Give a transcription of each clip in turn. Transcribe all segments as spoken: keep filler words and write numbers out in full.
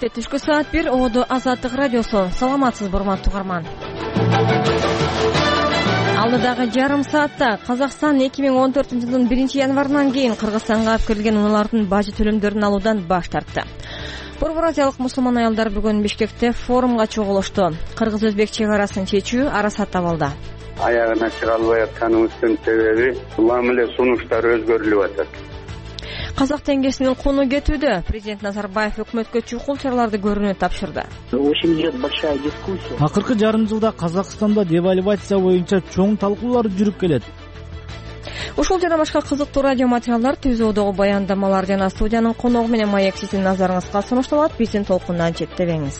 Кенттте түшкү саат бир Оодо Азаттык радиосу. Саламатсызбы, урматтуу угарман. Алдыдагы жарым саатта Казакстан эки миң он төртүнчү жылдын биринчи январынан кийин Кыргызстанга алып келген унаалардын бажы төлөмдөрүн алуудан баш тартты. Борбор Азиялык мусулман аялдар бүгүн Бишкекте форумга чогулушту. Кыргыз-өзбек чек арасын чечүү арасат абалда. Аягына чыга албай атканыбыздын себеби бул мамиле сунуштар өзгөрүлүп атат. Казак теңгесинин куну кетүүдө. Президент Назарбаев өкмөткө чукул чараларды көрүүнү тапшырды. Очень идет большая дискуссия. Акыркы жарым жылда Казакстанда девальвация боюнча чоң талкуулар жүрүп келет. Ушул жана башка кызыктуу радио материалдар, түзүүдөгү баяндамалар жана студиянын коногу менен маек сиздин назарыңызга сунушталат. Биздин толкундан четтебеңиз.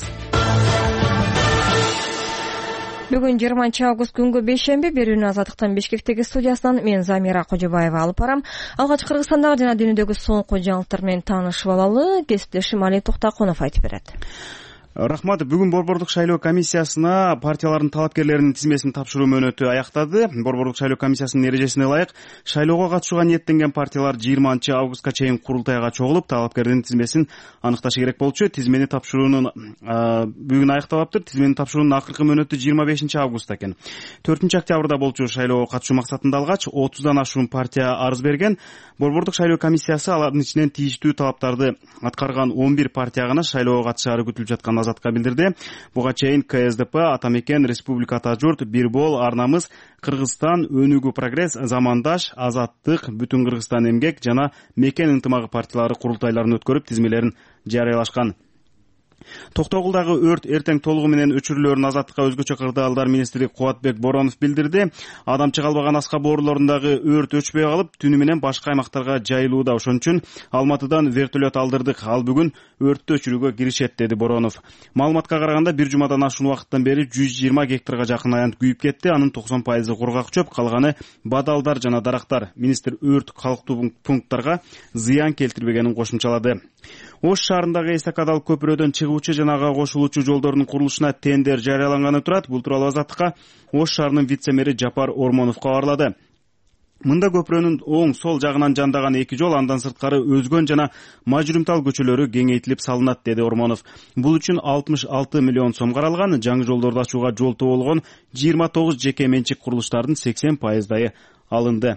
Бүгүн жыйырманчы август күнгө бейшемби. Берүүнү Азаттыктын Бишкектеги студиясынан мен Замира Кожобаева алып барам. Алгач Кыргызстандагы жана дүйнөдөгү соңку жаңылыктар менен таанышып алалы. Кесиптешим Али Токтакунов айтып берет. Рахмат. Бүгүн Борбордук шайлоо комиссиясына партиялардын талапкерлеринин тизмесин тапшыруу мөөнөтү аяктады. Борбордук шайлоо комиссиясынын эрежесине ылайык шайлоого катышууга ниеттенген партиялар жыйырманчы августка чейин курултайга чогулуп, талапкердин тизмесин аныкташы керек болчу. Тизмени тапшыруунун бүгүн аякталаптыр. Тизмени тапшыруунун акыркы мөөнөтү жыйырма бешинчи августта экен. төртүнчү октябрда болчу. Шайлоого катышуу максатында алгач отуздан ашуун партия арыз берген. Борбордук шайлоо комиссиясы алардын ичинен тийиштүү талаптарды аткарган он бир партия гана шайлоого катышаары күтүлүп жаткан Азатка билдирди. Буга чейин КСДП, Атамекен, Республика Ата журт, Бирбол, Арнамыз, Кыргызстан, Өнүгүү прогресс, Замандаш, Азаттык, Бүтүн Кыргызстан эмгек жана Мекен ынтымагы партиялары курултайларын өткөрүп, тизмелерин жарыялашкан. Токтогулдагы өрт эртең толугу менен өчүрүлөөрүн Азаттыкка өзгөчө кырдаалдар министри Кубатбек Боронов билдирди. Адам чыгалбаган аска боорулорундагы өрт өчпөй калып, түнү менен башка аймактарга жайылууда. Ошон үчүн Алматыдан вертолет алдырдык. Ал бүгүн өрттү өчүрүүгө киришет, деди Боронов. Маалыматка караганда бир жумадан ашуун убакыттан бери жүз жыйырма гектарга жакын аянт күйүп кетти. Анын токсон пайызы кургак чөп, калганы бадалдар жана дарактар. Министр өрт калктуу пункттарга зыян келтирбегенин кошумчалады. Ош шаарындагы эстакадал көпүрөдөн чыгуучу жана ага кошулуучу жолдордун курулушуна тендер жарыяланганы турат. Бул тууралуу Азаттыкка Ош шаарынын вице-мэри Жапар Ормонов кабарлады. Мында көпүрөнүн оң сол жагынан жандаган эки жол, андан сырткары Өзгөн жана Мажурумтал көчөлөрү кеңейтилип салынат, деди Ормонов. Бул үчүн алтымыш алты миллион сом каралган. Жаңы жолдорду ачууга жолтоо болгон жыйырма тогуз жеке менчик курулуштардын сексен пайыздайы алынды.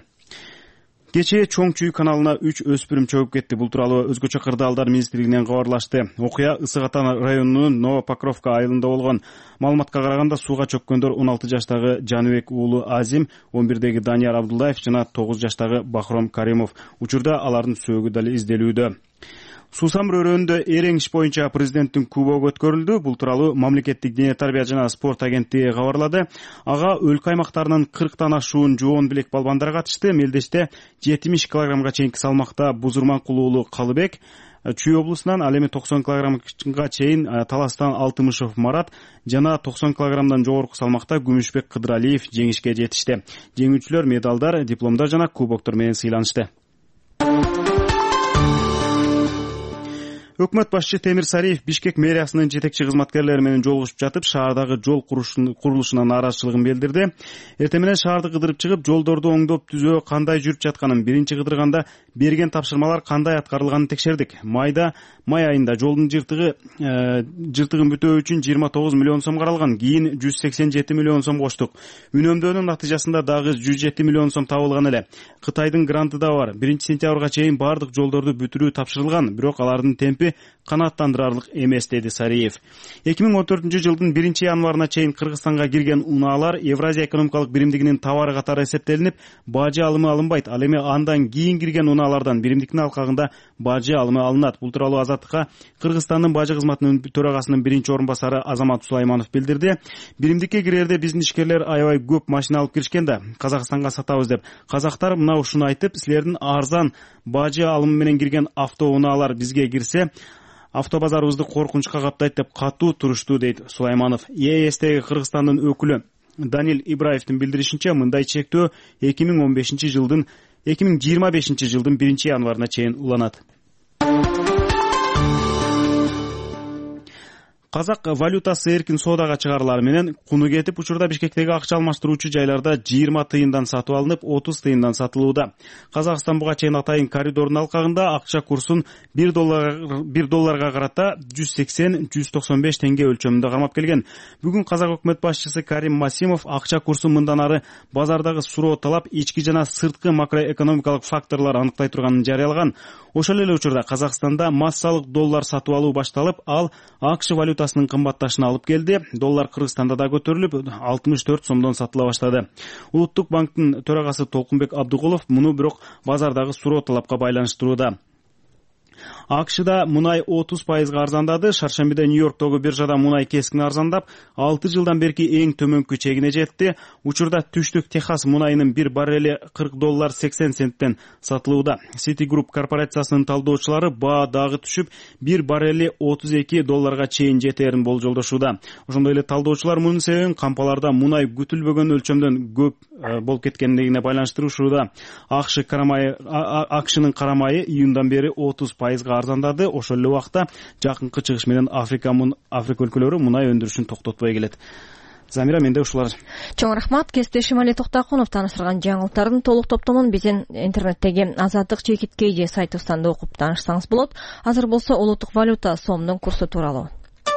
Кечээ Чоң Чүй каналына үч өспүрүм чөгүп кетти. Бул тууралуу өзгөчө кырдаалдар министрлигинен кабарлашты. Окуя Ысык Ата районунун Новопокровка айылында болгон. Маалыматка караганда сууга чөккөндөр он алты жаштагы Жаныбек уулу Азим, он бирдеги Данияр Абдуллаев жана тогуз жаштагы Бахром Каримов. Учурда алардын сөөгү дали изделүүдө. Суусамыр өрөөнүндө эрең иш боюнча президенттин кубогу өткөрүлдү. Бул тууралуу мамлекеттик дене тарбия жана спорт агенттиги кабарлады. Ага өлкө аймактарынын кырктан ашуун жоон билек балбандар катышты. Мелдеште жетимиш килограммга чейинки салмакта Бузурманкул уулу Калыбек, Чүй облусунан, ал эми токсон килограммга чейин Таластан Алтымышев Марат жана токсон килограммдан жогорку салмакта Күмүшбек Кыдыралиев жеңишке жетишти. Жеңүүчүлөр медалдар, дипломдор жана кубоктор менен сыйланышты. Өкмөт башчы Темир Сариев Бишкек мэриясынын жетекчи кызматкерлери менен жолугушуп жатып, шаардагы жол курулушуна нааразычылыгын билдирди. Эртең менен шаарды кыдырып чыгып, жолдорду оңдоп түзөө кандай жүрүп жатканын, биринчи кыдырганда берген тапшырмалар кандай аткарылганын текшердик. Майда май айында жолдун жыртыгы жыртыгын бүтөө үчүн жыйырма тогуз миллион сом каралган. Кийин жүз сексен жети миллион сом коштук. Үнөмдөөнүн натыйжасында дагы жүз жети миллион сом табылган эле. Кытайдын гранты да бар. биринчи сентябрга чейин бардык жолдорду бүтүрүү тапшырылган, бирок алардын темпи канааттандырарлык эмес, деди Сариев. эки миң он төртүнчү жылдын биринчи январына чейин Кыргызстанга кирген унаалар Евразия экономикалык биримдигинин товары катары эсептелинип, бажы алымы алынбайт. Ал эми андан кийин кирген унаалардан биримдиктин алкагында бажы алымы алынат. Бул тууралуу Азаттыкка Кыргызстандын бажы кызматынын төрагасынын биринчи орун басары Азамат Сулайманов билдирди. Биримдикке кирерде биздин ишкерлер аябай көп машина алып киришкен да, Казакстанга сатабыз деп. Казактар мына ушуну айтып, силердин арзан бажы алымы менен кирген автоунаалар бизге кирсе, автобазарыбызды коркунучка каптайт деп катуу турушту, дейт Сулайманов. ЕСТеги Кыргызстандын өкүлү Данил Ибраевдин билдиришинче, мындай чектөө эки миң он бешинчи жылдын эки миң жыйырма бешинчи жылдын биринчи январына чейин уланат. Казак валютасы эркин соодага чыгарылары менен куну кетип, учурда Бишкектеги акча алмаштыруучу жайларда жыйырма тыйындан сатып алынып, отуз тыйындан сатылууда. Казакстан буга чейин атайын коридордун алкагында акча курсун бир долларга карата жүз сексен жүз токсон беш теңге өлчөмүндө кармап келген. Бүгүн Казак өкмөт башчысы Карим Масимов акча курсун мындан ары базардагы суроо талап, ички жана сырткы макроэкономикалык факторлор аныктай турганын жарыялаган. Ошол эле учурда Казакстанда массалык доллар сатып алуу башталып, ал АКШ валютасынын кымбатташына алып келди. Доллар Кыргызстанда да көтөрүлүп, алтымыш төрт сомдон сатыла баштады. Улуттук банктын төрагасы Толкунбек Абдыгулов муну бирок базардагы суроо талапка байланыштырууда. АКШда мунай отуз пайызга арзандады. Шаршембиде Нью-Йорктогу биржада мунай кескин арзандап, алты жылдан берки эң төмөнкү чегине жетти. Учурда түштүк Техас мунайынын бир баррели кырк доллар сексен центтен сатылууда. Citigroup корпорациясынын талдоочулары баа дагы түшүп, бир баррели отуз эки долларга чейин жетерин болжолдошууда. Ошондой эле талдоочулар мунун себебин кампаларда мунай күтүлбөгөн өлчөмдөн көп болуп кеткендигине байланыштырышууда. АКШ карамайы АКШнын карамайы июндан бери отуз пайызга арзандады. Ошол эле убакта жакынкы чыгыш менен Африка мун Африка өлкөлөрү мунай өндүрүшүн токтотпой келет. Замира, менде ушулар. Чоң рахмат. Кесиптешим Али Токтакунов тааныштырган жаңылыктардын толук топтомун биздин интернеттеги Азаттык чекит кей сайтыбыздан да окуп таанышсаңыз болот. Азыр болсо улуттук валюта сомдун курсу тууралуу.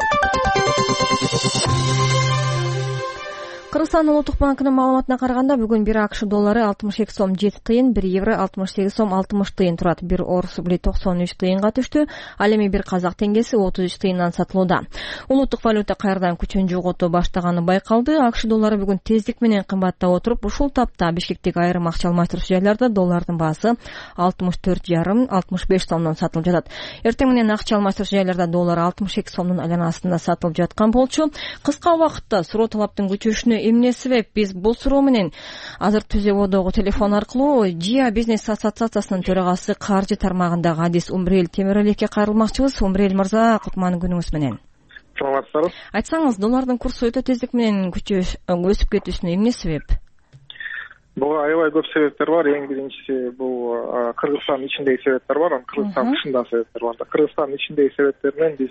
Кыргызстан улуттук банкынын маалыматына караганда бүгүн бир АКШ доллары алтымыш эки сом жети тыйын, бир евро алтымыш сегиз сом алтымыш тыйын турат. Бир орус рубли токсон үч тыйынга түштү. Ал эми бир казак теңгеси отуз үч тыйындан сатылууда. Улуттук валюта кайрадан күчүн жогото баштаганы байкалды. АКШ доллары бүгүн тездик менен кымбаттап отуруп, ушул тапта Бишкектеги айрым акча алмаштыруучу жайларда доллардын баасы алтымыш төрт жарым алтымыш беш сомдон сатылып жатат. Эртең менен акча алмаштыруучу жайларда доллар алтымыш эки сомдун айланасында сатылып жаткан болчу. Кыска убакытта суроо талаптын күчөшүнө эмне себеп? Биз бул суроо менен азыр Түзөбодогу телефон аркылуу ЖИА бизнес ассоциациясынын төрагасы каржы тармагындагы адис Умрел Темирелекке кайрылмакчыбыз. Умрел мырза, кутман күнүңүз менен. Саламатсызбы? Айтсаңыз, доллардын курсу өтө тездик менен күчөш өсүп кетүүсүнө эмне себеп? Буга аябай көп себептер бар. Эң биринчиси бул Кыргызстан ичиндеги себептер бар, Кыргызстан тышындагы себептер бар. Кыргызстан ичиндеги себептер менен биз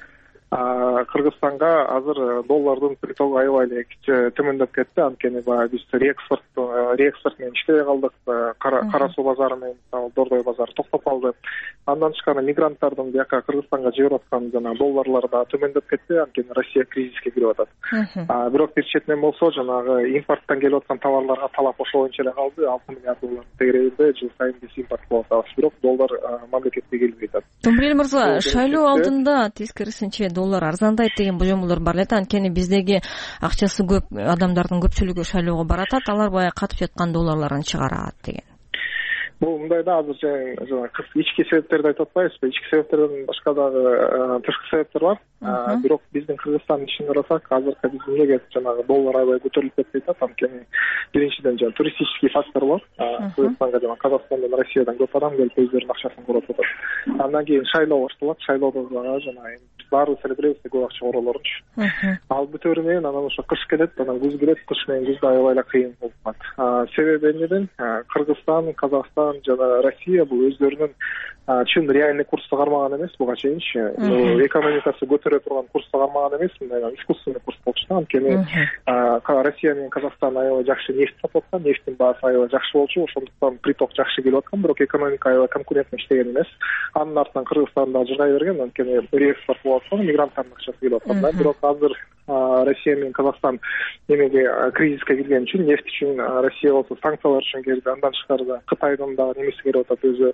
Кыргызстанга азыр доллардын притогу аябай эле төмөндөп кетти. Анткени баягы биз реэкспорт реэкспорт менен иштебей калдык. Кара суу базары менен Дордой базары токтоп калды. Андан тышкары мигранттардын бияка Кыргызстанга жиберип аткан жана долларлары да төмөндөп кетти. Анткени Россия кризиске кирип атат. Бирок бир четинен болсо жанагы импорттон келип аткан товарларга талап ошол боюнча эле калды. алты миллиард доллар тегерегинде жыл сайын биз импорт кылып атабыз. Бирок доллар мамлекетке келбей атат. Тумрил мырза, шайлоо алдында тескерисинче доллар арзандайт деген божомолдор бар эле. Анткени биздеги акчасы көп адамдардын көпчүлүгү шайлоого баратат, алар баягы катып жаткан долларларын чыгарат деген. Бул мындай да, азыр жана ички себептерди айтып атпайбызбы? Ички себептерден башка дагы тышкы себептер бар. Бирок биздин Кыргызстандын ишин карасак, азыркы биз эмнеге жанагы доллар аябай көтөрүлүп кетти атат? Анткени биринчиден жана туристический фактор бар. Кыргызстанга жана Казакстандан, Россиядан көп адам келип өздөрүнүн акчасын куруп атат. Андан кийин шайлоо башталат. Шайлоодо дагы жана баарыбыз эле билебиз, көп акча куралорунчу. Ал бүтөөрү менен анан ошо кыш келет, анан күз келет, кыш менен күздө аябай эле кыйын болуп калат. Себеби эмнеден? Кыргызстан, Казакстан жана Россия бул өздөрүнүн чын реальный курсту кармаган эмес буга чейинчи. Экономикасы көтөрө турган курсту кармаган эмес, мындай искусственный курс болчу. Анткени Россия менен Казакстан аябай жакшы нефть сатып аткан, нефттин баасы аябай жакшы болчу, ошондуктан приток жакшы келип аткан, бирок экономика аябай конкурентно иштеген эмес. Анын артынан Кыргызстан да жыргай берген, анткени реэкспорт болуп аткан, мигранттардын акчасы келип аткан. Бирок азыр Россия менен Казакстан немеге кризиске кирген үчүн, нефть үчүн Россия болсо санкциялар үчүн келди. Андан тышкары да Кытайдын дагы немеси келип атат, өзү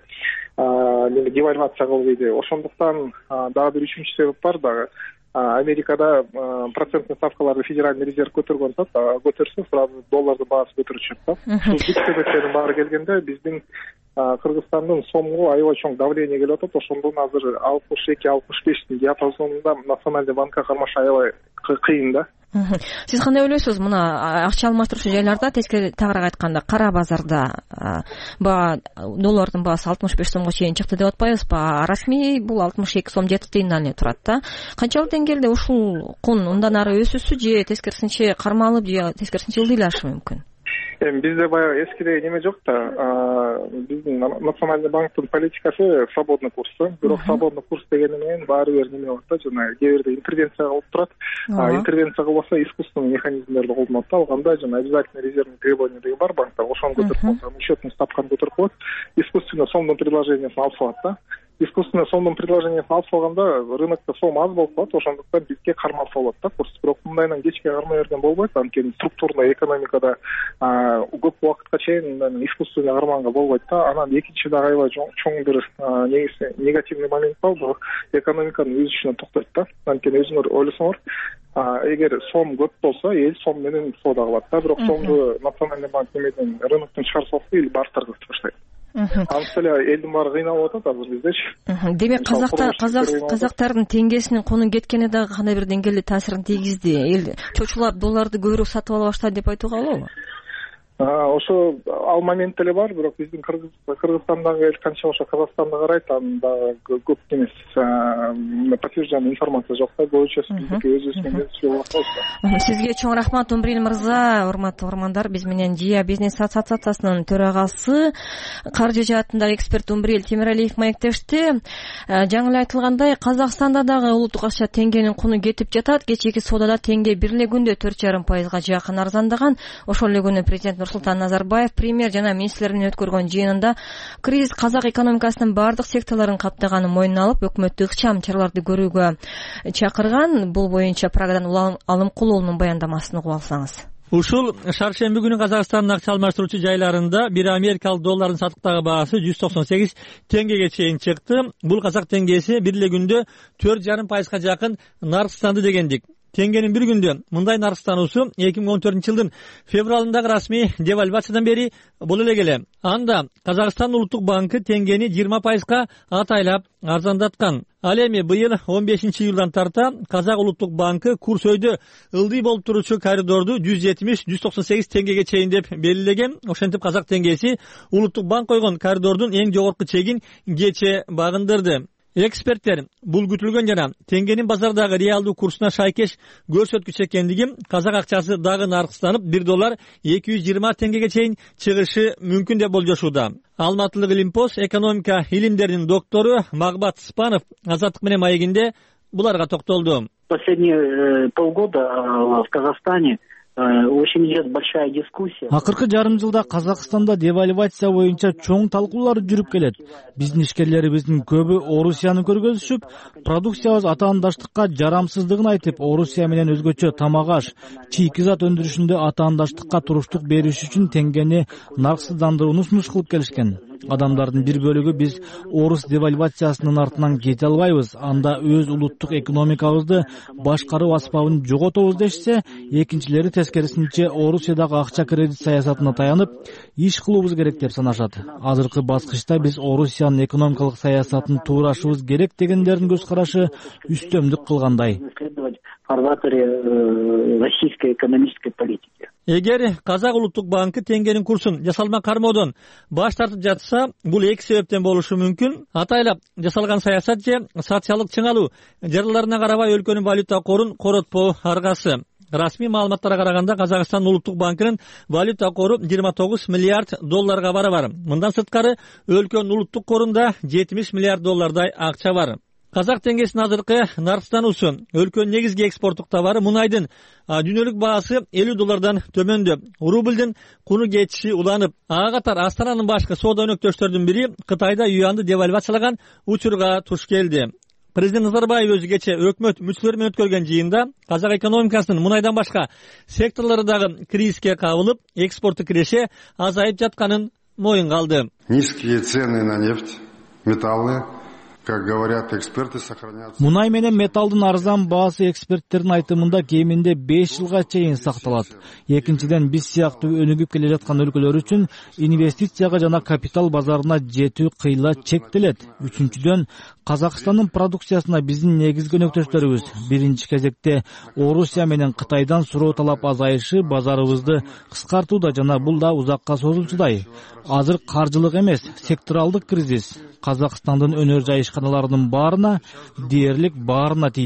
девальвация кылып ийди. Ошондуктан дагы бир үчүнчү себеп бар дагы. Америкада процентный ставкаларды Федеральный резерв көтөргөн атат, көтөрсө сразу доллардын баасы көтөрүлүп чыгат. Ушул бүт себептердин баары келгенде биздин Кыргызстандын сомго аябай чоң давление келип атат. Ошондон азыр алтымыш эки алтымыш бештин диапазонунда Национальный банкка кармаш аябай кыйын да. Сиз кандай ойлойсуз? Мына акча алмаштыруучу жайларда, тескери тагыраак айтканда, кара базарда баа доллардын баасы алтымыш беш сомго чейин чыкты деп атпайбызбы? Расмий бул алтымыш эки сом жети тыйындан эле турат да. Канчалык деңгээлде ушул кун ундан ары өсүсү же тескерисинче кармалып, же тескерисинче ылдыйлашы мүмкүн? эми бизде баягы эскидеги неме жок да, биздин Национальный банктын политикасы свободный курс да. Бирок свободный курс дегени менен баары бир неме бар да, жана кээ бирде интервенция кылып турат. Интервенция кылбаса искусственный механизмдерди колдонот да. Алганда жана обязательный резервный требование деген бар банкта. Ошону көтөрүп койсо, счетный ставканы көтөрүп коет. Искусственный сомдун предложениясын алып салат да. Искусственный сомдун предложениясын алып салганда рынокто сом аз болуп калат, ошондуктан бизге кармалса болот да курс. Бирок мындайынан кечке кармай берген болбойт, анткени структурный экономикада көп убакытка чейин искусственный карманга болбойт да. Анан экинчи дагы аябай чоң бир негативный момент бар, бул экономиканын өсүшүнө токтойт да. Анткени өзүңөр ойлосоңор, эгер сом көп болсо, эл сом менен соода кылат да. Бирок сомду Национальный банк немеден рыноктон чыгарып салса, эл бартерге баштайт. Анткени элдин баары кыйналып атат азыр биздечи. Демек казакта казактардын теңгесинин кунун кеткени дагы кандай бир деңгээлде таасирин тийгизди. Эл чочулап долларды көбүрөөк сатып ала баштады деп айтууга болобу? Ошо ал момент эле бар, бирок биздин Кыргызстандагы эл канча ошо Казакстанды карайт, анда көп эмес подтвержденный информация жок да, көбүнчөсү биздики өзүбүз менен болуп калат. Сизге чоң рахмат Умбрил мырза. Урматтуу угармандар, биз менен Жия бизнес ассоциациясынын төрагасы, каржы жаатындагы эксперт Умбрил Темиралиев маектешти. Жаңы эле айтылгандай, Казакстанда дагы улуттук акча теңгенин куну кетип жатат. Кечээки соодада теңге бир эле күндө төрт жарым пайызга жакын арзандаган. Ошол эле күнү президент Нурсултан Назарбаев премьер жана министрлер менен өткөргөн жыйынында кризис казак экономикасынын бардык секторлорун каптаганын мойнуна алып, өкмөттү ыкчам чараларды көрүүгө чакырган. Бул боюнча Прагадан Улан Алымкулуулунун баяндамасын угуп алсаңыз. Ушул шаршемби күнү Казакстандын акча алмаштыруучу жайларында бир америкалык доллардын сатыктагы баасы жүз токсон сегиз теңгеге чейин чыкты. Бул казак теңгеси бир эле күндө төрт жарым пайызга жакын наркстанды дегендик. Теңгенин бир күндө мындай наркстануусу эки миң он төртүнчү жылдын февралындагы расмий девальвациядан бери боло эле келе. Анда Казакстан улуттук банкы теңгени жыйырма пайызга атайлап арзандаткан. Ал эми быйыл он бешинчи июлдан тарта Казак улуттук банкы курс өйдө ылдый болуп туручу коридорду жүз жетимиш жүз токсон сегиз теңгеге чейин деп белгилеген. Ошентип казак теңгеси улуттук банк койгон коридордун эң жогорку чегин кече багындырды. Эксперттер бул күтүлгөн жана теңгенин базардагы реалдуу курсуна шайкеш көрсөткүч экендиги, казак акчасы дагы наркстанып бир доллар эки жүз жыйырма теңгеге чейин чыгышы мүмкүн деп болжошууда. Алматылык Илимпоз экономика илимдеринин доктору Магбат Спанов Азаттык менен маегинде буларга токтолду. Последние полгода в Казахстане очень идет большая дискуссия. Акыркы жарым жылда Казакстанда девальвация боюнча чоң талкуулар жүрүп келет. Биздин ишкерлерибиздин көбү Орусияны көргөзүшүп, продукциябыз атаандаштыкка жарамсыздыгын айтып, Орусия менен өзгөчө тамак аш, чийки зат өндүрүшүндө атаандаштыкка туруштук бериш үчүн теңгени нарксыздандырууну сунуш кылып келишкен. Адамдардын бир бөлүгү биз орус девальвациясынын артынан кете албайбыз, анда өз улуттук экономикабызды башкаруу аспабын жоготобуз дешсе, экинчилери тескерисинче Орусиядагы акча кредит саясатына таянып иш кылуубуз керек деп санашат. Азыркы баскычта биз Орусиянын экономикалык саясатын туурашыбыз керек дегендердин көз карашы үстөмдүк кылгандай. Российской экономической политики. Эгер Казак улуттук банкы теңгенин курсун жасалма кармоодон баш тартып жатса, бул эки себептен болушу мүмкүн. Атайлап жасалган саясат же социалдык чыңалуу жараларына карабай өлкөнүн валюта корун коротпоо аргасы. Расмий маалыматтарга караганда Казакстан улуттук банкынын валюта кору жыйырма тогуз миллиард долларга барабар. Мындан сырткары өлкөнүн улуттук корунда жетимиш миллиард доллардай акча бар. Казак теңгесинин азыркы наркстануусу өлкөнүн негизги экспорттук товары мунайдын дүйнөлүк баасы элүү доллардан төмөндө. Рублдун куну кетиши уланып, ага катар Астананын башкы соода өнөктөштөрдүн бири Кытайда юанды девальвациялаган учурга туш келди. Президент Назарбаев өзү кече өкмөт мүчөлөрү менен өткөргөн жыйында казак экономикасынын мунайдан башка секторлору дагы кризиске кабылып, экспортту киреше азайып жатканын моюнга алды. Низкие цены на нефть, металлы, как говорят эксперты, сохранятся. Мунай менен металдын арзан баасы эксперттердин айтымында кеминде беш жылга чейин сакталат. Экинчиден, биз сыяктуу өнүгүп келе жаткан өлкөлөр үчүн инвестицияга жана капитал базарына жетүү кыйла чектелет. Үчүнчүдөн, Казакстандын продукциясына биздин негизги өнөктөштөрүбүз биринчи кезекте Орусия менен Кытайдан суроо талап азайышы базарыбызды кыскартууда жана бул да узакка созулчудай. Азыр каржылык эмес, секторалдык кризис Казакстандын өнөр жай ишканаларынын баарына, дээрлик баарына тийди.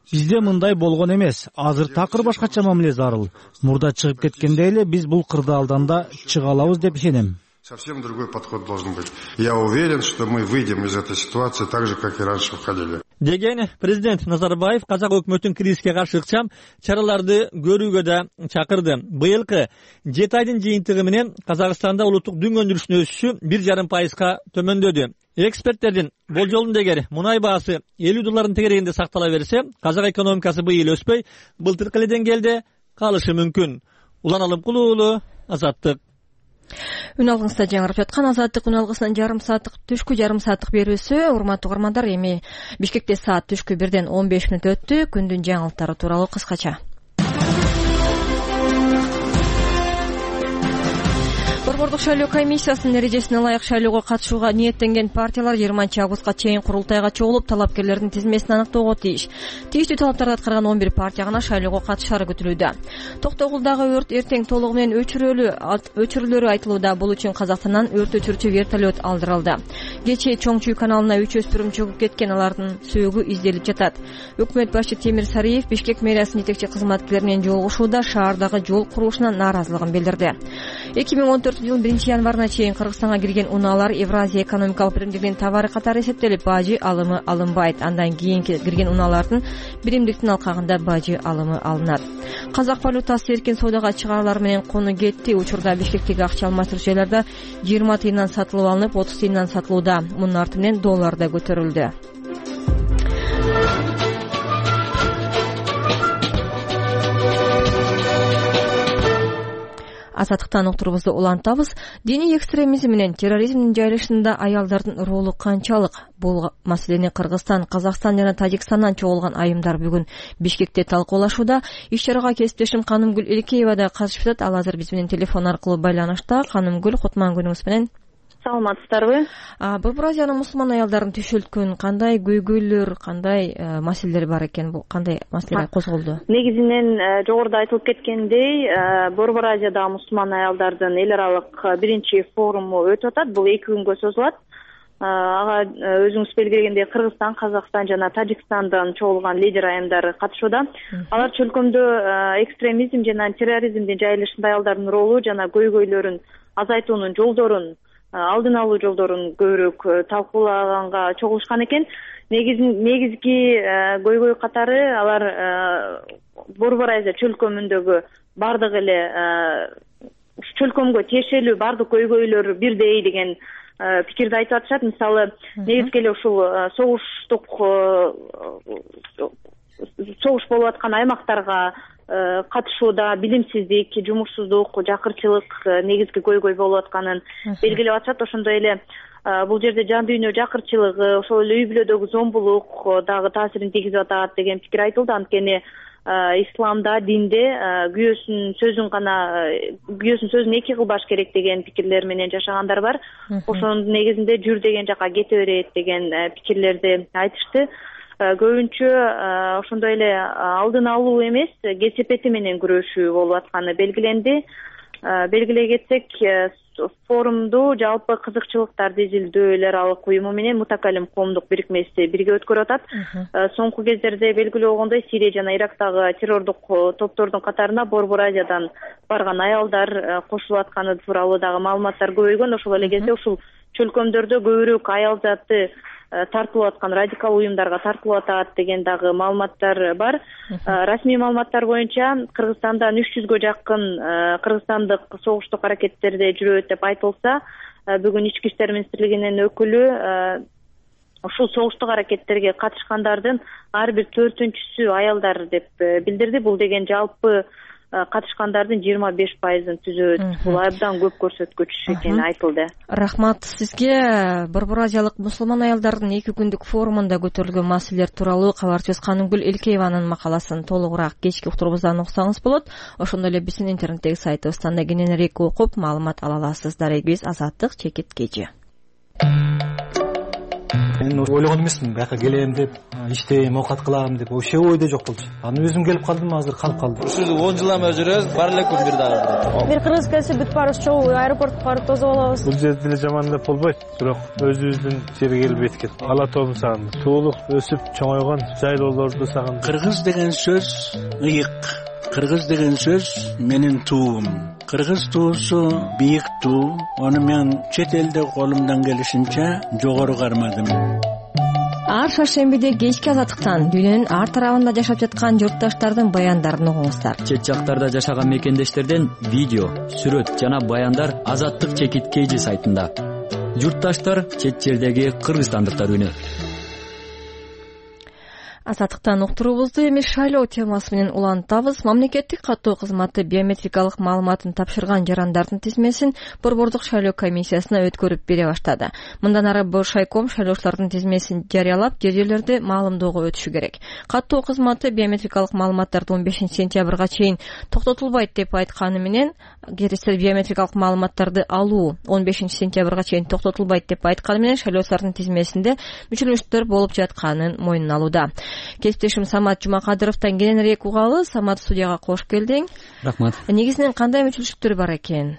Бизде мындай болгон эмес. Азыр такыр башкача мамиле зарыл. Мурда чыгып кеткенде эле биз бул кырдаалдан да чыга алабыз деп ишенем. Совсем другой подход должен быть. Я уверен, что мы выйдем из этой ситуации так же, как и раньше выходили. Деген президент Назарбаев казак өкмөтүн кризиске каршы ыкчам чараларды көрүүгө да чакырды. Быйылкы жети айдын жыйынтыгы менен Казакстанда улуттук дүң өндүрүшүнүн өсүшү бир жарым пайызга төмөндөдү. Эксперттердин болжолунда эгер мунай баасы элүү доллардын тегерегинде сактала берсе, казак экономикасы быйыл өспөй, былтыркы эле деңгээлде калышы мүмкүн. Улан Алымкулуу уулу, Азаттык. Үн алгыңызда жаңырып жаткан Азаттык үн алгысынын жарым сааттык түшкү жарым сааттык берүүсү. Урматтуу угармандар, эми Бишкекте саат түшкү бирден он беш мүнөт өттү. Күндүн жаңылыктары тууралуу кыскача. Борбордук шайлоо комиссиясынын эрежесине ылайык шайлоого катышууга ниеттенген партиялар жыйырманчы августка чейин курултайга чогулуп, талапкерлердин тизмесин аныктоого тийиш. Тийиштүү талаптарды аткарган он бир партия гана шайлоого катышары күтүлүүдө. Токтогулдагы өрт эртең толугу менен өчүрүлөрү айтылууда. Бул үчүн Казакстандан өрт өчүрүүчү вертолет алдырылды. Кечээ Чоң Чүй каналына үч өспүрүм чөгүп кеткен, алардын сөөгү изделип жатат. Өкмөт башчы Темир Сариев Бишкек мэриясынын жетекчи кызматкерлери менен жолугушууда шаардагы жол курулушуна нааразылыгын билдирди. эки миң он төртүнчү жылдын биринчи январына чейин Кыргызстанга кирген унаалар Евразия экономикалык биримдигинин товары катары эсептелип, бажы алымы алынбайт. Андан кийин кирген унаалардын биримдиктин алкагында бажы алымы алынат. Казак валютасы эркин соодага чыгаарлар менен кону кетти. Учурда Бишкектеги акча алмаштыруу жайларда жыйырма тыйындан сатылып алынып, отуз тыйындан сатылууда. Мунун арты менен доллар да көтөрүлдү. Азаттыктан уктурубузду улантабыз. Диний экстремизм менен терроризмдин жайылышында аялдардын ролу канчалык? Бул маселени Кыргызстан, Казакстан жана Тажикстандан чогулган айымдар бүгүн Бишкекте талкуулашууда. Иш-чарага кесиптешим Канымгүл Илкеева да катышып жатат. Ал азыр биз менен телефон аркылуу байланышта. Канымгүл, кутман күнүңүз менен. Саламатсыздарбы? Борбор Азиянын мусулман аялдарын түшөлткөн кандай көйгөйлөр, кандай маселелер бар экен? Бул кандай маселелер козголду? Негизинен жогоруда айтылып кеткендей, Борбор Азиядагы мусулман аялдардын эл аралык биринчи форуму өтүп атат. Бул эки күнгө созулат. Ага өзүңүз белгилегендей Кыргызстан, Казакстан жана Тажикстандан чогулган лидер айымдар катышууда. Алар чөлкөмдө экстремизм жана терроризмдин жайылышында аялдардын ролу жана көйгөйлөрүн азайтуунун жолдорун, алдын алуу жолдорун көбүрөөк талкуулаганга чогулушкан экен. Негизги көйгөй катары алар Борбор Азия чөлкөмүндөгү бардык эле чөлкөмгө тиешелүү бардык көйгөйлөр бирдей деген пикирди айтып атышат. Мисалы, негизги эле ушул согуштук согуш болуп аткан аймактарга катышууда билимсиздик, жумушсуздук, жакырчылык негизги көйгөй болуп атканын белгилеп атышат. Ошондой эле бул жерде жан дүйнө жакырчылыгы, ошол эле үй бүлөдөгү зомбулук дагы таасирин тийгизип атат деген пикир айтылды. Анткени исламда, динде күйөөсүнүн сөзүн гана күйөөсүнүн сөзүн эки кылбаш керек деген пикирлер менен жашагандар бар. Ошонун негизинде жүр деген жака кете берет деген пикирлерди айтышты. Көбүнчө ошондой эле алдын алуу эмес, кесепети менен күрөшүү болуп атканы белгиленди. Белгилей кетсек, форумду жалпы кызыкчылыктарды изилдөө эл аралык уюму менен Мутакалим коомдук бирикмеси бирге өткөрүп атат. Соңку кездерде белгилүү болгондой, Сирия жана Ирактагы террордук топтордун катарына Борбор Азиядан барган аялдар кошулуп атканы тууралуу дагы маалыматтар көбөйгөн. Ошол эле кезде ушул чөлкөмдөрдө көбүрөөк аял заты тартылып аткан, радикал уюмдарга тартылып атат деген дагы маалыматтар бар. Расмий маалыматтар боюнча Кыргызстандан үч жүзгө жакын кыргызстандык согуштук аракеттерде жүрөт деп айтылса, бүгүн Ички иштер министрлигинин өкүлү ушул согуштук аракеттерге катышкандардын ар бир төртүнчүсү аялдар деп билдирди. Бул деген жалпы катышкандардын жыйырма беш пайызын түзөт. Бул абдан көп көрсөткүч экени айтылды. Рахмат сизге. Борбор Азиялык мусулман аялдардын эки күндүк форумунда көтөрүлгөн маселелер тууралуу кабарчыбыз Канымгүл Илкееванын макаласын толугураак кечки уктурубуздан уксаңыз болот. Ошондой эле биздин интернеттеги сайтыбыздан да кененирээк окуп маалымат ала аласыздар. Биз Азаттык, чекит кечи. Мен ойлогон эмесмин бияка келем деп, иштейм, оокат кылам деп, вообще ойдо жок болчу. Аны өзүм келип калдым, азыр калып калдым. Ушул он жылдан бери жүрөбүз, бар эле күн бир дагы. Бир кыргыз келсе бүт баарыбыз чогуу аэропортко барып тосуп алабыз. Бул жерде деле жамандап болбойт, бирок өзүбүздүн жерге келип эткет. Ала тообун сагындым. Туулук өсүп чоңойгон жайлоолорду сагындым. Кыргыз деген сөз ыйык. Кыргыз деген сөз менин туум. Кыргыз туусу бийик туу. Аны мен чет элде колумдан келишинче жогору кармадым. Ар шаршембиде кечки азаттыктан дүйнөнүн ар тарабында жашап жаткан журтташтардын баяндарын угуңуздар. Чет жактарда жашаган мекендештерден видео, сүрөт жана баяндар Азаттык чекит кейжи сайтында. Журтташтар чет жердеги кыргызстандыктар үнү. Азаттыктан уктуруубузду эми шайлоо темасы менен улантабыз. Мамлекеттик каттоо кызматы биометрикалык маалыматын тапшырган жарандардын тизмесин Борбордук шайлоо комиссиясына өткөрүп бере баштады. Мындан ары Боршайком шайлоочулардын тизмесин жарыялап, жер жерлерде маалымдоого өтүшү керек. Каттоо кызматы биометрикалык маалыматтарды он бешинчи сентябрга чейин токтотулбайт деп айтканы менен, керисинче биометрикалык маалыматтарды алуу он бешинчи сентябрга чейин токтотулбайт деп айтканы менен шайлоочулардын тизмесинде мүчөлөнүштөр болуп жатканын мойнуна алууда. Кесиптешим Самат Жумакадыровдон кененирээк угалы. Самат, студияга кош келдиң. Рахмат. Негизинен кандай мүчөлөнүштөр бар экен?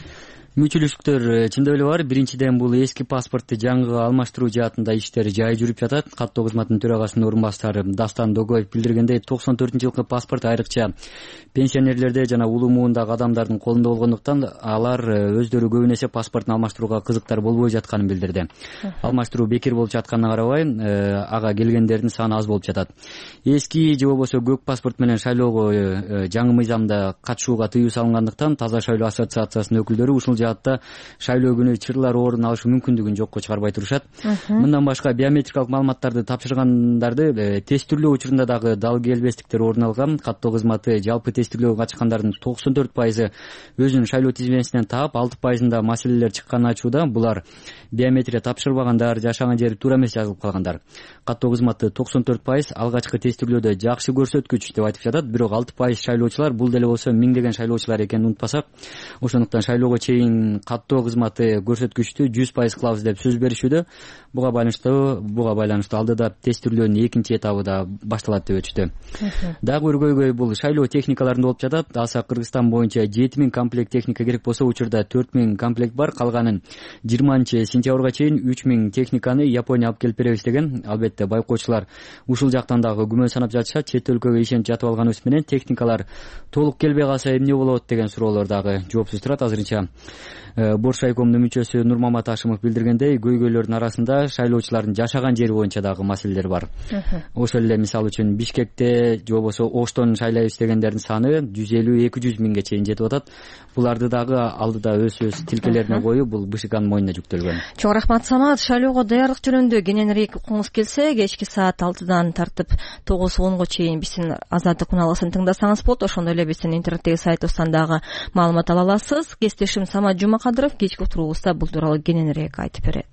Мүчөлүштөр чындап эле бар. Биринчиден бул эски паспортты жаңыга алмаштыруу жаатында иштер жай жүрүп жатат. Каттоо кызматынын төрагасынын орун басары Дастан Догоев билдиргендей, токсон төртүнчү жылкы паспорт айрыкча пенсионерлерде жана улуу муундагы адамдардын колунда болгондуктан алар өздөрү көбүн эсе паспортун алмаштырууга кызыктар болбой жатканын билдирди. Алмаштыруу бекер болуп жатканына карабай, ага келгендердин саны аз болуп жатат. Эски же болбосо көк паспорт менен шайлоого жаңы мыйзамда катышууга тыюу салынгандыктан Таза шайлоо ассоциациясынын өкүлдөрү ушул жаатта шайлоо күнү чырлар орун алышы мүмкүндүгүн жокко чыгарбай турушат. Мындан башка биометрикалык маалыматтарды тапшыргандарды тестирлөө учурунда дагы дал келбестиктер орун алган. Каттоо кызматы жалпы тестирлөөгө катышкандардын токсон төрт пайызы өзүнүн шайлоо тизмесинен таап, алты пайызында маселелер чыкканын ачууда. Булар биометрия тапшырбагандар, жашаган жери туура эмес жазылып калгандар. Каттоо кызматы токсон төрт пайыз алгачкы тестирлөөдө жакшы көрсөткүч деп айтып жатат, бирок алты пайыз шайлоочулар, бул деле болсо миңдеген шайлоочулар экенин унутпасак, ошондуктан шайлоого чейин каттоо кызматы көрсөткүчтү жүз пайыз кылабыз деп сөз беришүүдө. Буга байланыштуу буга байланыштуу алдыда тестирлөөнүн экинчи этабы да башталат деп өтүштү. Дагы бир көйгөй бул шайлоо техникаларында болуп жатат. Аса Кыргызстан боюнча жети миң комплект техника керек болсо, учурда төрт миң комплект бар. Калганын жыйырманчы сентябрга чейин үч миң техниканы Япония алып келип беребиз деген. Албетте байкоочулар ушул жактан дагы күмөн санап жатышат. Чет өлкөгө ишенип жатып алганыбыз менен техникалар толук келбей калса эмне болот деген суроолор дагы жоопсуз турат. Азырынча Боршайкомдун мүчөсү Нурмамат Ашымов билдиргендей, көйгөйлөрдүн арасында шайлоочулардын жашаган жери боюнча дагы маселелер бар. Ошол эле мисалы үчүн Бишкекте же болбосо Оштон шайлайбыз дегендердин саны жүз элүү эки жүз миңге чейин жетип атат. Буларды дагы алдыда өз өз тилкелерине коюп, бул БШКнын мойнуна жүктөлгөн. Чоң рахмат, Самат. Шайлоого даярдык жөнүндө кененирээк укуңуз келсе, кечки саат алтыдан тартып тогуз онго чейин биздин Азаттык уналысын тыңдасаңыз болот. Ошондой эле биздин интернеттеги сайтыбыздан дагы маалымат ала аласыз. Кесиптешим Самат Жумакадыров кечки уктуруубузда бул тууралуу кененирээк айтып берет.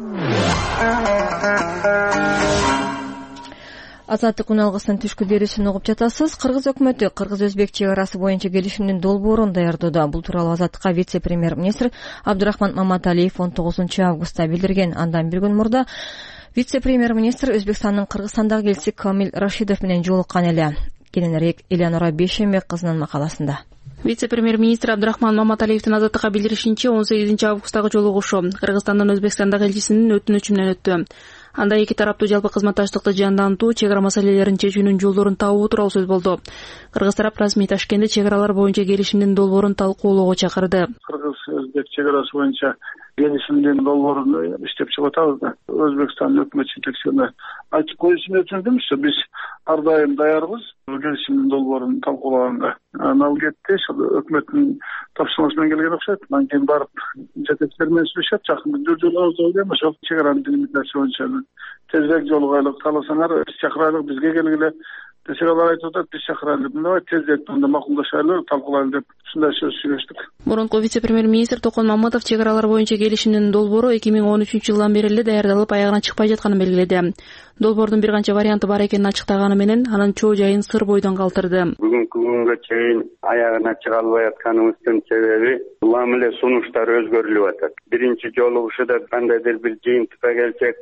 Азаттык уналгысынын түшкү берүүсүн угуп жатасыз. Кыргыз өкмөтү кыргыз-өзбек чек арасы боюнча келишимдин долбоорун даярдоодо. Бул тууралуу Азаттыкка вице-премьер-министр Абдурахман Маматалиев он тогузунчу августта билдирген. Андан бир күн мурда вице-премьер-министр Өзбекстандын Кыргызстандагы элчиси Камил Рашидов менен жолуккан эле. Кененирээк Элеонора Бейшембек кызынын макаласында. Вице-премьер-министр Абдурахман Маматалиевдин Азаттыкка билдиришинче, он сегизинчи августтагы жолугушу Кыргызстандын Өзбекстандагы элчисинин өтүнүчү менен өттү. Анда эки тараптуу жалпы кызматташтыкты жандантуу, чек ара маселелерин чечүүнүн жолдорун табуу тууралуу сөз болду. Кыргыз тарап расмий Ташкентте чек аралар боюнча келишимдин долбоорун талкуулоого чакырды. Кыргыз-өзбек чек арасы боюнча келишимдин долбоорун иштеп чыгып атабыз да. Өзбекстандын өкмөт жетекчилине айтып коюшун өтүндүм. Биз ар дайым даярбыз келишимдин долбоорун талкуулаганга. Ал кетти, өкмөттүн тапшырмасы менен келген окшойт. Андан кийин барып жетекчилер менен сүйлөшөт. Жакын күндө жолугабыз деп ойлойм. Ошол чек аранын делимитациясы боюнча тезирээк жолугайлык, кааласаңар биз чакырайлык, бизге келгиле десек, алар айтып атат, биз чакырайлы, мындай тезирээк анда макулдашайлы, талкуулайлы деп ушундай сөз сүйлөштүк. Мурунку вице-премьер-министр Токон Маматов чек аралар боюнча келишимдин долбоору эки миң он үчүнчү жылдан бери эле даярдалып, аягына чыкпай жатканын белгиледи. Долбоордун бир канча варианты бар экенин ачыктаганы менен анын чоо жайын сыр бойдон калтырды. Бүгүнкү күнгө чейин аягына чыга албай атканыбыздын себеби улам эле сунуштар өзгөрүлүп атат. Биринчи жолугушуда кандайдыр бир жыйынтыкка келсек,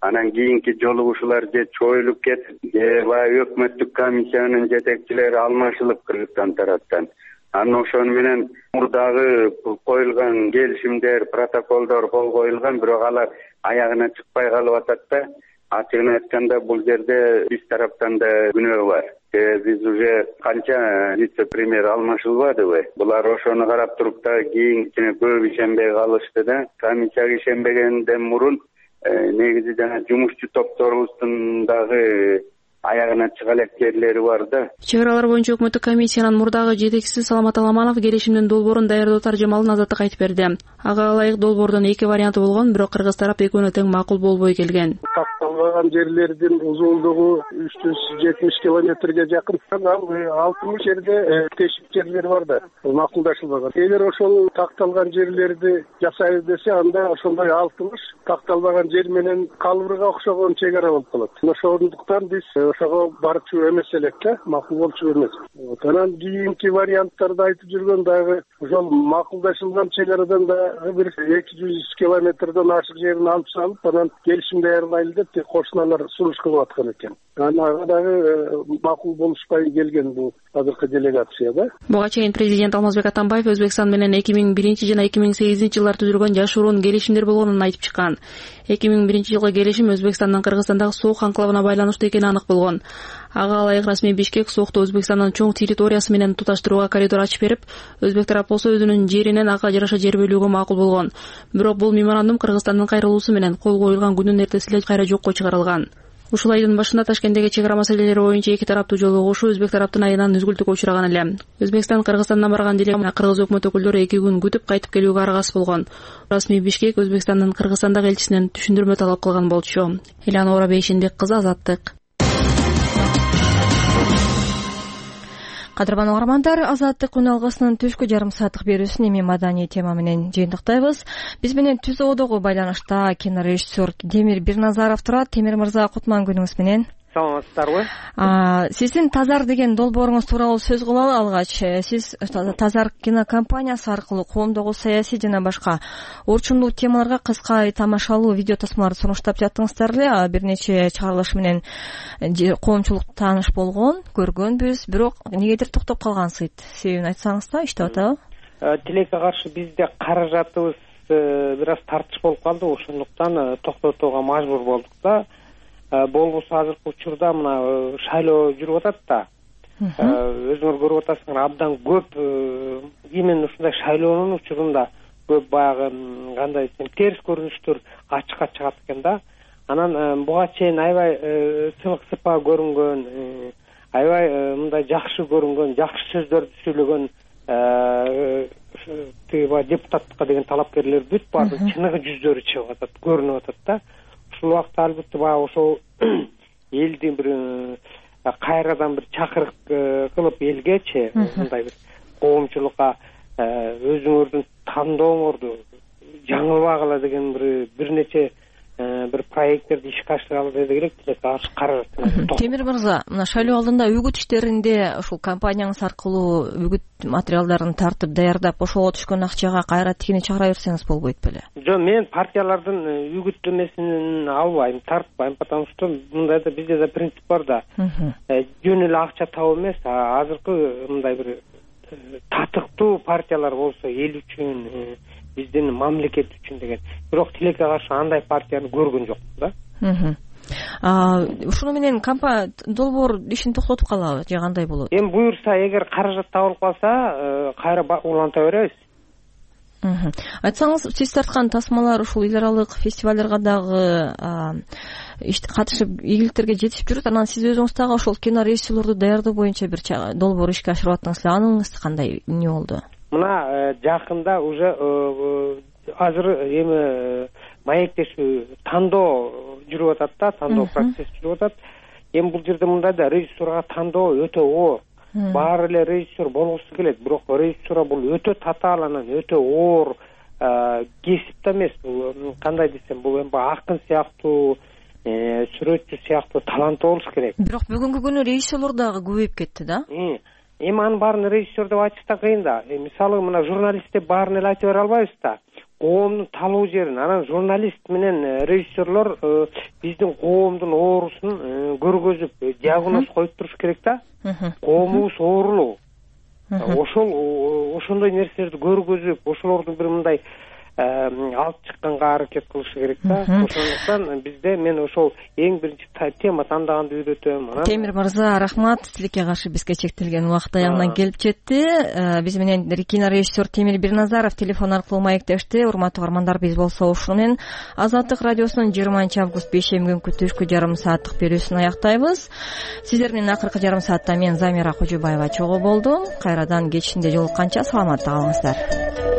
анан кийинки жолугушуулар же чоюлуп кетип же баягы өкмөттүк комиссиянын жетекчилери алмашылып Кыргызстан тараптан анан ошону менен мурдагы коюлган келишимдер, протоколдор кол коюлган, бирок алар аягына чыкпай калып атат да. Ачыгын айтканда бул жерде биз тараптан да күнөө бар. Биз уже канча вице-премьер алмашылбадыбы? Булар ошону карап туруп да кийин көп ишенбей калышты да. Комиссияга ишенбегенден мурун негизи жана жумушчу топторубуздун дагы аягына чыга элек жерлери бар да. Чек аралар боюнча өкмөттүк комиссиянын мурдагы жетекчиси Саламат Аламанов келишимдин долбоорун даярдоо таржымалын Азаттыкка айтып берди. Ага ылайык долбоордун эки варианты болгон, бирок кыргыз тарап экөөнө тең макул болбой келген. Такталган жерлердин узундугу үч жүз жетимиш километрге жакын, алтымыш жерде тешик жерлер бар да, макулдашылбаган. Эгер ошол такталган жерлерди жасайбыз десе, анда ошондой алтымыш такталбаган жер менен калбырга окшогон чек ара болуп калат. Ошондуктан биз ошого барчу эмес элек да, макул болчу эмес. Анан кийинки варианттарды айтып жүргөн дагы ошол макулдашылган чек арадан да бир эки жүз километрден ашык жерин алып салып, анан келишим даярдайлы деп кошуналар сунуш кылып аткан экен. Анан ага дагы макул болушпай келген бул азыркы делегация да. Буга чейин президент Алмазбек Атамбаев Өзбекстан менен эки миң биринчи жана эки миң сегизинчи жылдары түзүлгөн жашыруун келишимдер болгонун айтып чыккан. эки миң биринчи жылкы келишим Өзбекстандын Кыргызстандагы соок анклавына байланыштуу экени анык болгон. Ага ылайык расмий Бишкек соокту Өзбекстандын чоң территориясы менен туташтырууга коридор ачып берип, Өзбек тарап болсо өзүнүн жеринен ага жараша жер бөлүүгө макул болгон. Бирок бул меморандум Кыргызстандын кайрылуусу менен кол коюлган күнүн эртеси эле кайра жокко чыгарылган. Ушул айдын башында Ташкенттеги чек ара маселелери боюнча эки тараптуу жолугушуу Өзбек тараптын айынан үзгүлтүккө учураган эле. Өзбекстан Кыргызстандан барган делегация кыргыз өкмөт өкүлдөрү эки күн күтүп кайтып келүүгө аргасыз болгон. Расмий Бишкек Өзбекстандын Кыргызстандагы элчисинен түшүндүрмө талап кылган болчу. Эланора Бейшенбек кызы, Азаттык. Кадырман угармандар, Азаттык күн алгысынын түшкү жарым сааттык берүүсүн эми маданий тема менен жыйынтыктайбыз. Биз менен түз оодогу байланышта кинорежиссер Демир Бирназаров турат. Темир мырза, кутман күнүңүз менен. Саламатсыздарбы? Сиздин Тазар деген долбооруңуз тууралуу сөз кылалы алгач. Сиз Тазар кинокомпаниясы аркылуу коомдогу саясий жана башка орчундуу темаларга кыска тамашалуу видео тасмаларды сунуштап жаттыңыздар эле. Бир нече чыгарылыш менен коомчулук тааныш болгон, көргөнбүз, бирок негедир токтоп калгансыйт. Себебин айтсаңыз да, иштеп атабы? Тилекке каршы бизде каражатыбыз бир аз тартыш болуп калды, ошондуктан токтотууга мажбур болдук да. Болбосо азыркы учурда мына шайлоо жүрүп атат да. Өзүңөр көрүп атасыңар, абдан көп именно ушундай шайлоонун учурунда көп баягы кандай десем терс көрүнүштөр ачыкка чыгат экен да. Анан буга чейин аябай сылык сыпа көрүнгөн, аябай мындай жакшы көрүнгөн, жакшы сөздөрдү сүйлөгөн тиги депутаттыкка деген талапкерлер бүт баары чыныгы жүздөрү чыгып атат, көрүнүп атат да. Ушул убакта албетте баягы ошол элдин бир кайрадан бир чакырык кылып элгечи мындай бир коомчулукка өзүңөрдүн тандооңорду жаңылбагыла деген бир бир нече бир проекттерди ишке ашыралы деди керек тилекке каршы. Темир мырза, мына шайлоо алдында үгүт иштеринде ушул компанияңыз аркылуу үгүт материалдарын тартып даярдап, ошого түшкөн акчага кайра тигине чыгара берсеңиз болбойт беле? Жок, мен партиялардын үгүттөмөсүн албайм, тартпайм, потому что мындай да бизде да принцип бар да. Жөн эле акча табуу эмес, азыркы мындай бир татыктуу партиялар болсо эл үчүн, биздин мамлекет үчүн деген. Бирок тилекке каршы андай партияны көргөн жокпуз да. Ушуну менен компания долбоор ишин токтотуп калабы же кандай болот? Эми буюрса, эгер каражат табылып калса, кайра уланта беребиз. Айтсаңыз, сиз тарткан тасмалар ушул эл аралык фестивалдарга дагы катышып, ийгиликтерге жетишип жүрөт. Анан сиз өзүңүз дагы ошол кинорежиссерлорду даярдоо боюнча бир долбоор ишке ашырып аттыңыз эле. Аныңыз кандай, эмне болду? Мына жакында уже азыр эми маектешүү тандоо жүрүп атат да, тандоо процесси жүрүп атат. Эми бул жерде мындай да, режиссурга тандоо өтө оор. Баары эле режиссер болгусу келет, бирок режиссура бул өтө татаал, анан өтө оор кесип да эмес. Бул кандай десем, бул эми акын сыяктуу, сүрөтчү сыяктуу таланттуу болуш керек. Бирок бүгүнкү күнү режиссерлор дагы көбөйүп кетти да. Эми анын баарын режиссер деп айтышта кыйын да. Мисалы мына журналист деп баарын эле айтып бере албайбыз да. коомдун талуу жерин, анан журналист менен режиссерлор биздин коомдун оорусун көргөзүп диагноз коюп туруш керек да. Коомубуз оорулуу. Ошол ошондой нерселерди көргөзүп, ошолорду бир мындай алып чыкканга аракет кылышы керек да. Ошондуктан бизде мен ошол эң биринчи тема тандаганды үйрөтөм. Темир мырза, рахмат. Тиликке каршы бизге чектелген убакыт аягына келип жетти. Биз менен кинорежиссер Темир Бирназаров телефон аркылуу маектешти. Урматтуу угармандар, биз болсо ушуну менен Азаттык радиосунун жыйырманчы август бейшемби күнкү түшкү жарым сааттык берүүсүн аяктайбыз. Сиздер менен акыркы жарым саатта мен Замира Кожобаева чогуу болдум. Кайрадан кечинде жолукканча саламатта калыңыздар.